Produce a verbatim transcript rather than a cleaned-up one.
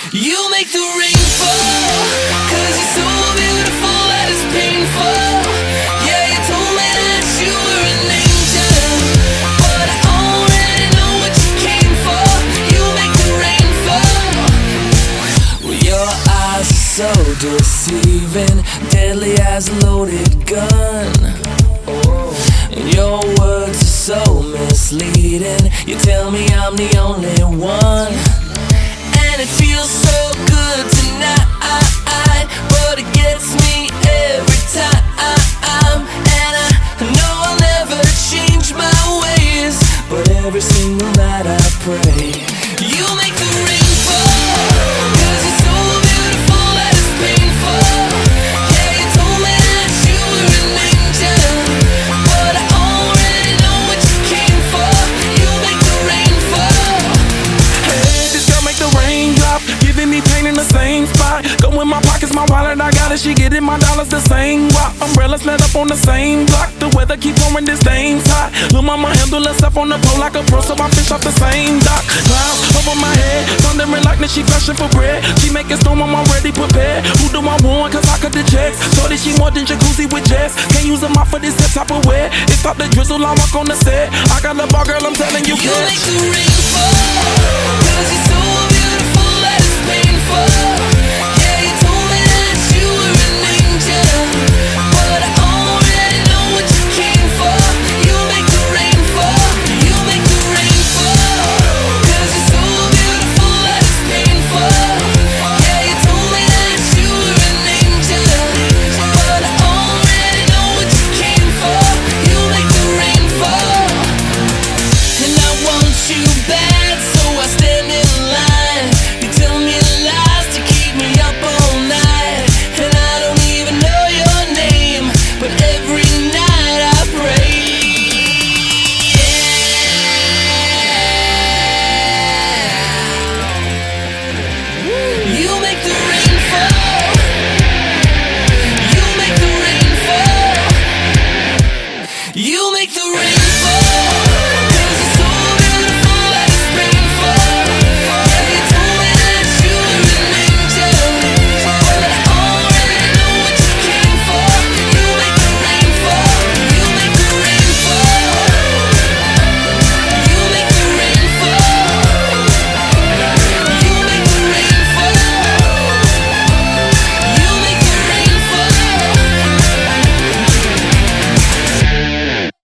You make the rain fall, cause you're so beautiful that it's painful. Yeah, you told me that you were an angel, but I already know what you came for. You make the rain fall. Well, your eyes are so deceiving, deadly as a loaded gun. And your words are so misleading. You tell me I'm the only one, and it feels so good tonight, but it gets me every time. And I know I'll never change my ways, but every single night I pray. You make the rain fall, cause you're so beautiful that it's painful. Yeah, you told me that you were an angel, but I already know what you came for. You make the rain fall. Hey, this girl make the rain drop, giving me pain in the same spot. Go in my pockets, my wallet, I got it. She getting my dollars the same rock. Umbrellas let up on the same block. The weather keep pouring, this thing's hot. Lil' mama handle herself on the pole like a pro, so I fish off the same dock. Clouds over my head, thundering like that she flashing for bread. She making storm, I'm already prepared. Who do I want? Cause I cut the checks. Shorty, she more than jacuzzi with jets. Can't use them out for this type of wear. It stop the drizzle, I walk on the set. I got the bar, girl, I'm telling you. You make the rain fall, cause you're so